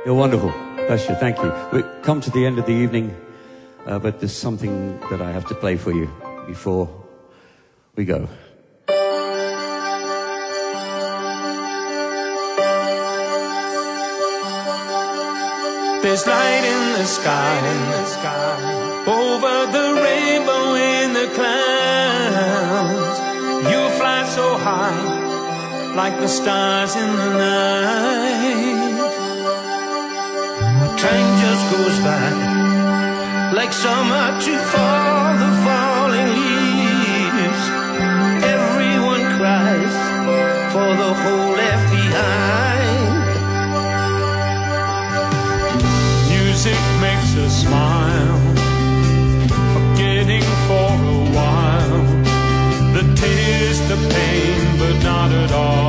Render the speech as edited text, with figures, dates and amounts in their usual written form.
You're wonderful. Bless you. Thank you. We've come to the end of the evening, but there's something that I have to play for you before we go. There's light in the sky, over the rainbow in the clouds. You fly so high, like the stars in the night. Time just goes by, like summer to fall, the falling leaves. Everyone cries for the whole left behind. Music makes us smile, forgetting for a while the tears, the pain, but not at all.